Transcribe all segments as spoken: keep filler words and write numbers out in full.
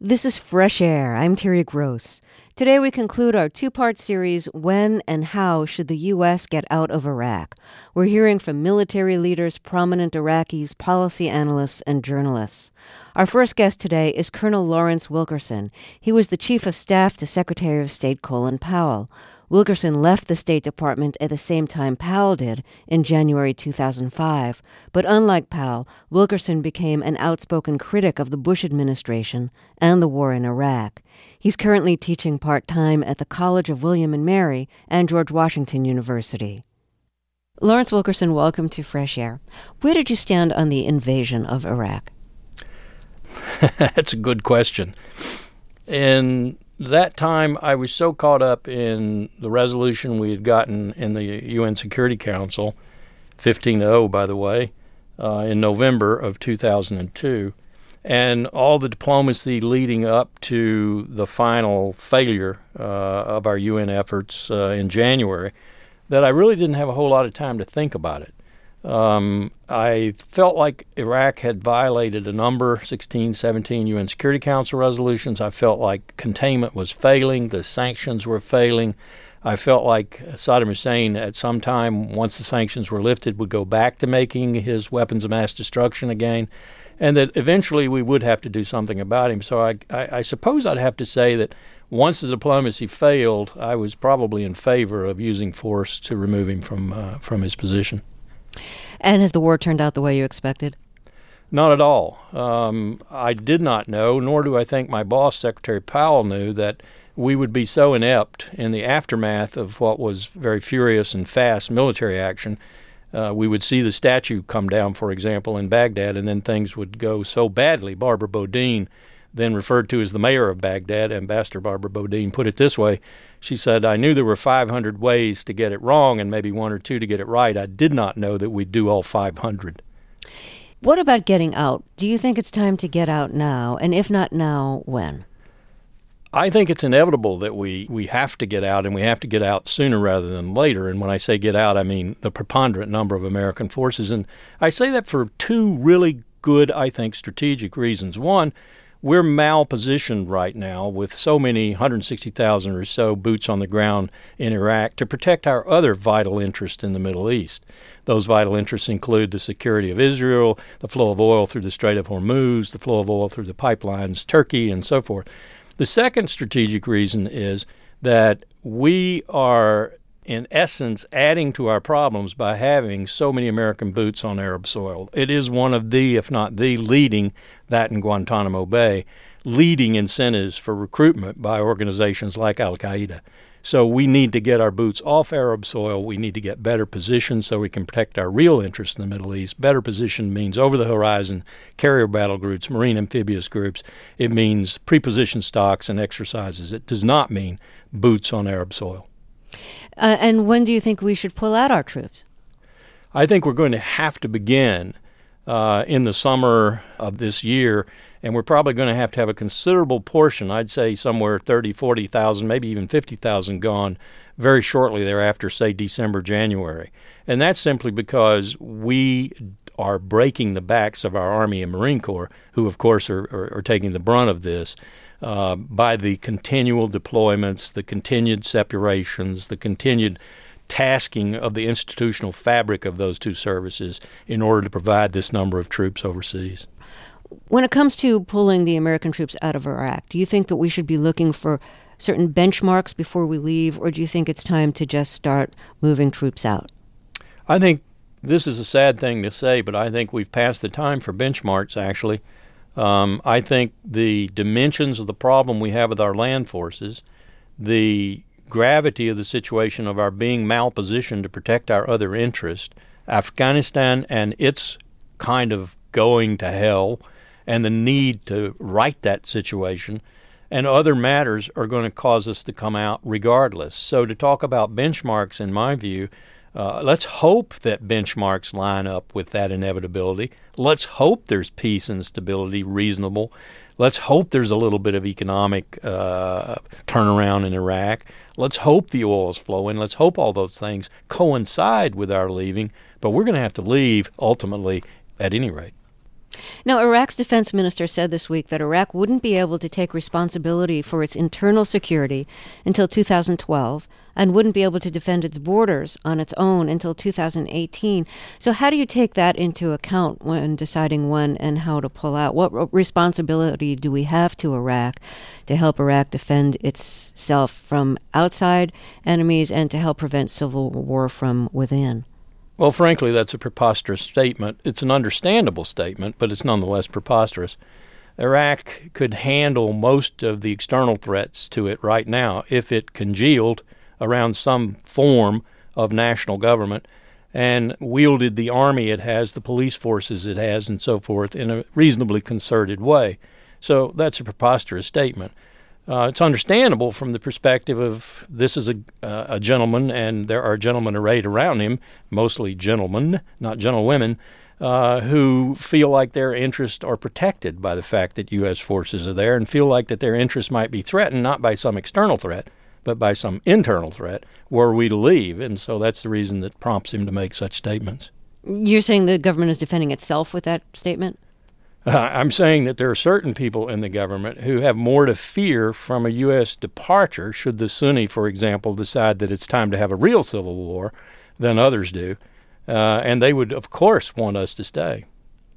This is Fresh Air. I'm Terry Gross. Today we conclude our two-part series, When and How Should the U S Get Out of Iraq? We're hearing from military leaders, prominent Iraqis, policy analysts, and journalists. Our first guest today is Colonel Lawrence Wilkerson. He was the Chief of Staff to Secretary of State Colin Powell. Wilkerson left the State Department at the same time Powell did in January two thousand five. But unlike Powell, Wilkerson became an outspoken critic of the Bush administration and the war in Iraq. He's currently teaching part-time at the College of William and Mary and George Washington University. Lawrence Wilkerson, welcome to Fresh Air. Where did you stand on the invasion of Iraq? That's a good question. In that time, I was so caught up in the resolution we had gotten in the U N Security Council, fifteen to oh, by the way, uh, in November of two thousand two, and all the diplomacy leading up to the final failure uh, of our U N efforts uh, in January, that I really didn't have a whole lot of time to think about it. Um, I felt like Iraq had violated a number, sixteen, seventeen U N Security Council resolutions. I felt like containment was failing, the sanctions were failing. I felt like Saddam Hussein at some time, once the sanctions were lifted, would go back to making his weapons of mass destruction again, and that eventually we would have to do something about him. So I, I, I suppose I'd have to say that once the diplomacy failed, I was probably in favor of using force to remove him from uh, from his position. And has the war turned out the way you expected? Not at all. Um, I did not know, nor do I think my boss, Secretary Powell, knew that we would be so inept in the aftermath of what was very furious and fast military action. Uh, we would see the statue come down, for example, in Baghdad, and then things would go so badly. Barbara Bodine, then referred to as the mayor of Baghdad, Ambassador Barbara Bodine, put it this way. She said, I knew there were five hundred ways to get it wrong and maybe one or two to get it right. I did not know that we'd do all five hundred. What about getting out? Do you think it's time to get out now? And if not now, when? I think it's inevitable that we, we have to get out, and we have to get out sooner rather than later. And when I say get out, I mean the preponderant number of American forces. And I say that for two really good, I think, strategic reasons. One, we're malpositioned right now with so many, one hundred sixty thousand or so boots on the ground in Iraq to protect our other vital interests in the Middle East. Those vital interests include the security of Israel, the flow of oil through the Strait of Hormuz, the flow of oil through the pipelines, Turkey, and so forth. The second strategic reason is that we are, in essence, adding to our problems by having so many American boots on Arab soil. It is one of the, if not the leading, that in Guantanamo Bay, leading incentives for recruitment by organizations like Al-Qaeda. So we need to get our boots off Arab soil. We need to get better positioned so we can protect our real interests in the Middle East. Better positioned means over-the-horizon carrier battle groups, marine amphibious groups. It means pre-positioned stocks and exercises. It does not mean boots on Arab soil. Uh, and when do you think we should pull out our troops? I think we're going to have to begin uh, in the summer of this year, and we're probably going to have to have a considerable portion, I'd say somewhere thirty, forty thousand, maybe even fifty thousand gone very shortly thereafter, say December, January. And that's simply because we are breaking the backs of our Army and Marine Corps, who, of course, are, are, are taking the brunt of this. Uh, by the continual deployments, the continued separations, the continued tasking of the institutional fabric of those two services in order to provide this number of troops overseas. When it comes to pulling the American troops out of Iraq, do you think that we should be looking for certain benchmarks before we leave, or do you think it's time to just start moving troops out? I think this is a sad thing to say, but I think we've passed the time for benchmarks, actually. Um, I think the dimensions of the problem we have with our land forces, the gravity of the situation of our being malpositioned to protect our other interests, Afghanistan and its kind of going to hell, and the need to right that situation, and other matters are going to cause us to come out regardless. So to talk about benchmarks, in my view, Uh, let's hope that benchmarks line up with that inevitability. Let's hope there's peace and stability reasonable. Let's hope there's a little bit of economic uh, turnaround in Iraq. Let's hope the oil is flowing. Let's hope all those things coincide with our leaving. But we're going to have to leave ultimately at any rate. Now, Iraq's defense minister said this week that Iraq wouldn't be able to take responsibility for its internal security until two thousand twelve and wouldn't be able to defend its borders on its own until two thousand eighteen. So how do you take that into account when deciding when and how to pull out? What responsibility do we have to Iraq to help Iraq defend itself from outside enemies and to help prevent civil war from within? Well, frankly, that's a preposterous statement. It's an understandable statement, but it's nonetheless preposterous. Iraq could handle most of the external threats to it right now if it congealed around some form of national government and wielded the army it has, the police forces it has, and so forth in a reasonably concerted way. So that's a preposterous statement. Uh, it's understandable from the perspective of this is a, uh, a gentleman, and there are gentlemen arrayed around him, mostly gentlemen, not gentlewomen, uh, who feel like their interests are protected by the fact that U S forces are there and feel like that their interests might be threatened not by some external threat, but by some internal threat were we to leave. And so that's the reason that prompts him to make such statements. You're saying the government is defending itself with that statement? Uh, I'm saying that there are certain people in the government who have more to fear from a U S departure, should the Sunni, for example, decide that it's time to have a real civil war, than others do. Uh, and they would, of course, want us to stay.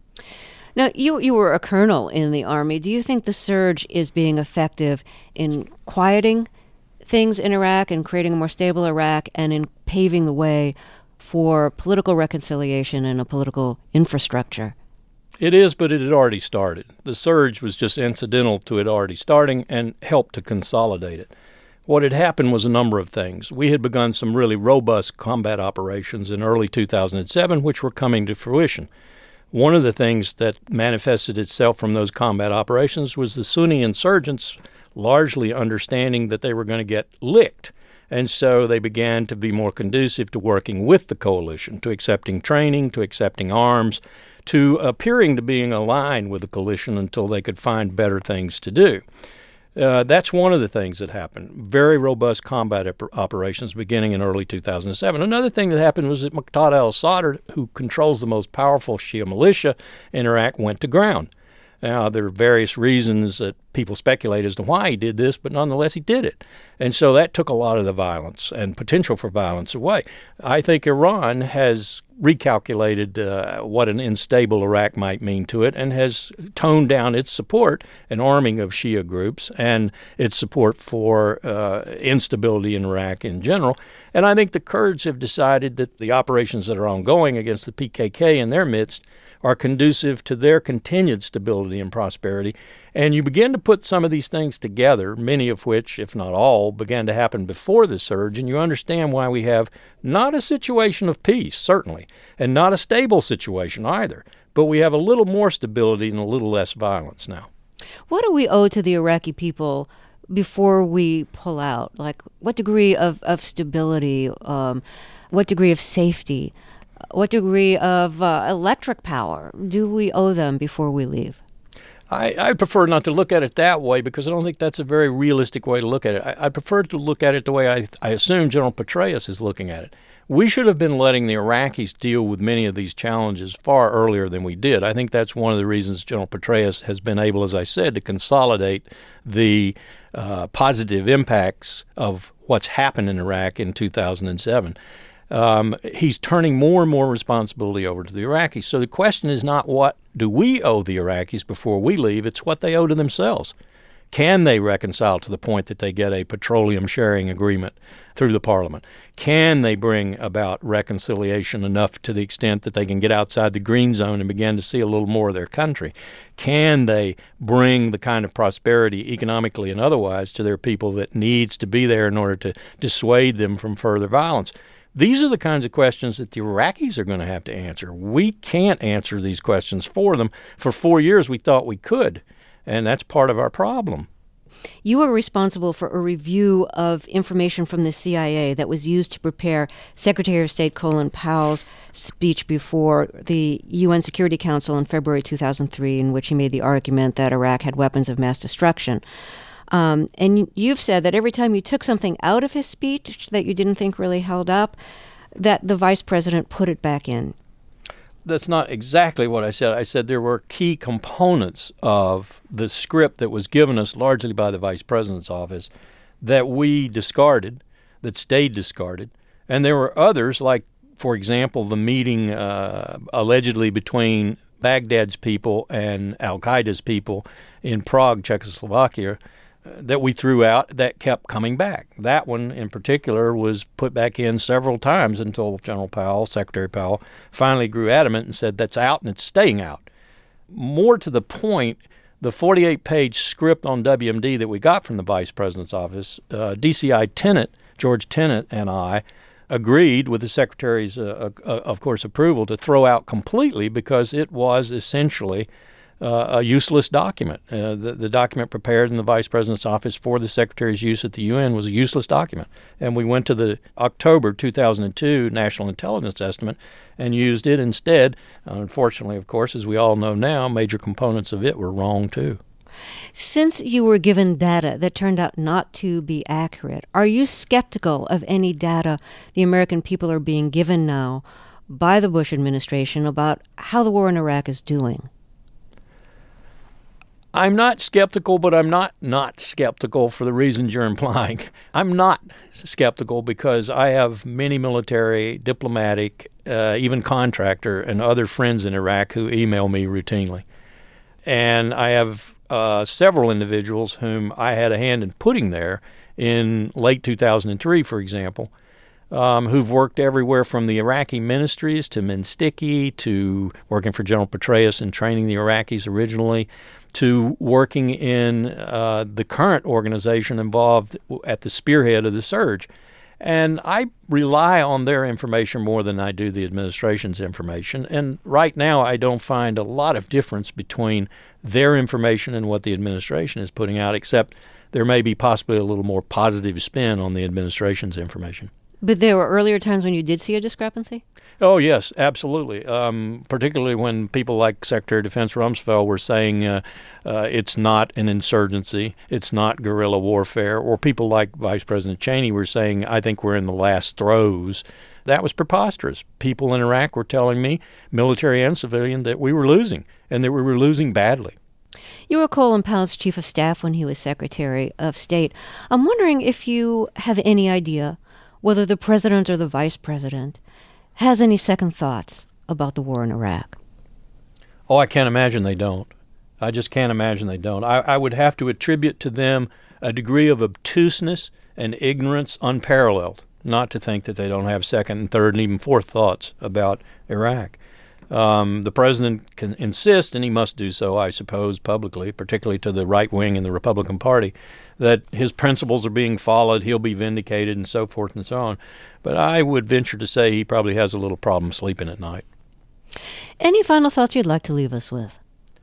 Now, you, you were a colonel in the Army. Do you think the surge is being effective in quieting things in Iraq and creating a more stable Iraq and in paving the way for political reconciliation and a political infrastructure? It is, but it had already started. The surge was just incidental to it already starting and helped to consolidate it. What had happened was a number of things. We had begun some really robust combat operations in early two thousand seven, which were coming to fruition. One of the things that manifested itself from those combat operations was the Sunni insurgents largely understanding that they were going to get licked. And so they began to be more conducive to working with the coalition, to accepting training, to accepting arms, to appearing to being aligned with the coalition until they could find better things to do. Uh, that's one of the things that happened. Very robust combat op- operations beginning in early two thousand seven. Another thing that happened was that Muqtada al-Sadr, who controls the most powerful Shia militia in Iraq, went to ground. Now, there are various reasons that people speculate as to why he did this, but nonetheless he did it. And so that took a lot of the violence and potential for violence away. I think Iran has recalculated uh, what an unstable Iraq might mean to it and has toned down its support and arming of Shia groups and its support for uh, instability in Iraq in general. And I think the Kurds have decided that the operations that are ongoing against the P K K in their midst are conducive to their continued stability and prosperity. And you begin to put some of these things together, many of which, if not all, began to happen before the surge, and you understand why we have not a situation of peace, certainly, and not a stable situation either, but we have a little more stability and a little less violence now. What do we owe to the Iraqi people before we pull out? Like, what degree of, of stability, um, what degree of safety, what degree of uh, electric power do we owe them before we leave? I, I prefer not to look at it that way because I don't think that's a very realistic way to look at it. I, I prefer to look at it the way I, I assume General Petraeus is looking at it. We should have been letting the Iraqis deal with many of these challenges far earlier than we did. I think that's one of the reasons General Petraeus has been able, as I said, to consolidate the uh, positive impacts of what's happened in Iraq in two thousand seven. Um, he's turning more and more responsibility over to the Iraqis. So the question is not what do we owe the Iraqis before we leave, it's what they owe to themselves. Can they reconcile to the point that they get a petroleum sharing agreement through the parliament? Can they bring about reconciliation enough to the extent that they can get outside the green zone and begin to see a little more of their country? Can they bring the kind of prosperity economically and otherwise to their people that needs to be there in order to dissuade them from further violence? These are the kinds of questions that the Iraqis are going to have to answer. We can't answer these questions for them. For four years, we thought we could, and that's part of our problem. You were responsible for a review of information from the C I A that was used to prepare Secretary of State Colin Powell's speech before the U N Security Council in February two thousand three, in which he made the argument that Iraq had weapons of mass destruction. Um, and you've said that every time you took something out of his speech that you didn't think really held up, that the vice president put it back in. that's not exactly what I said. I said there were key components of the script that was given us largely by the Vice President's office that we discarded, that stayed discarded. And there were others, like, for example, the meeting uh, allegedly between Baghdad's people and al-Qaeda's people in Prague, Czechoslovakia, uh, that we threw out that kept coming back. That one in particular was put back in several times until General Powell, Secretary Powell, finally grew adamant and said that's out and it's staying out. More to the point, the forty-eight page script on W M D that we got from the Vice President's office, uh, D C I Tenet, George Tenet, and I agreed with the Secretary's, uh, uh, of course, approval to throw out completely because it was essentially uh, a useless document. Uh, the, the document prepared in the Vice President's office for the Secretary's use at the U N was a useless document. And we went to the October two thousand two National Intelligence Estimate and used it instead. Unfortunately, of course, as we all know now, major components of it were wrong, too. Since you were given data that turned out not to be accurate, are you skeptical of any data the American people are being given now by the Bush administration about how the war in Iraq is doing? I'm not skeptical, but I'm not not skeptical for the reasons you're implying. I'm not skeptical because I have many military, diplomatic, uh, even contractor, and other friends in Iraq who email me routinely. And I have Uh, several individuals whom I had a hand in putting there in late two thousand three, for example, um, who've worked everywhere from the Iraqi ministries to Minstiki to working for General Petraeus and training the Iraqis originally to working in uh, the current organization involved at the spearhead of the surge. And I rely on their information more than I do the administration's information. And right now, I don't find a lot of difference between their information and what the administration is putting out, except there may be possibly a little more positive spin on the administration's information. But there were earlier times when you did see a discrepancy? Oh, yes, absolutely. Um, particularly when people like Secretary of Defense Rumsfeld were saying uh, uh, it's not an insurgency, it's not guerrilla warfare, or people like Vice President Cheney were saying, I think we're in the last throes. That was preposterous. People in Iraq were telling me, military and civilian, that we were losing, and that we were losing badly. You were Colin Powell's chief of staff when he was Secretary of State. I'm wondering if you have any idea whether the president or the vice president has any second thoughts about the war in Iraq. Oh, I can't imagine they don't. I just can't imagine they don't. I, I would have to attribute to them a degree of obtuseness and ignorance unparalleled, not to think that they don't have second and third and even fourth thoughts about Iraq. Um, the president can insist, and he must do so, I suppose, publicly, particularly to the right wing in the Republican Party, that his principles are being followed, he'll be vindicated, and so forth and so on. But I would venture to say he probably has a little problem sleeping at night. Any final thoughts you'd like to leave us with?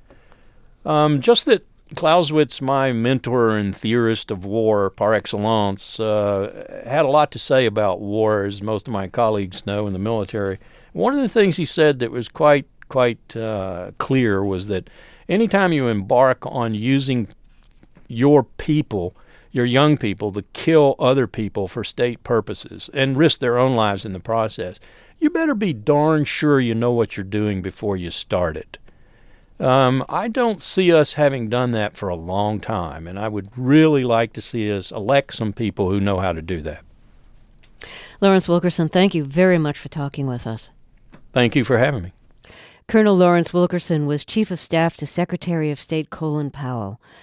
Um, just that Clausewitz, my mentor and theorist of war par excellence, uh, had a lot to say about war, as most of my colleagues know in the military. One of the things he said that was quite quite uh, clear was that anytime you embark on using your people, your young people, to kill other people for state purposes and risk their own lives in the process, you better be darn sure you know what you're doing before you start it. Um, I don't see us having done that for a long time, and I would really like to see us elect some people who know how to do that. Lawrence Wilkerson, thank you very much for talking with us. Thank you for having me. Colonel Lawrence Wilkerson was Chief of Staff to Secretary of State Colin Powell.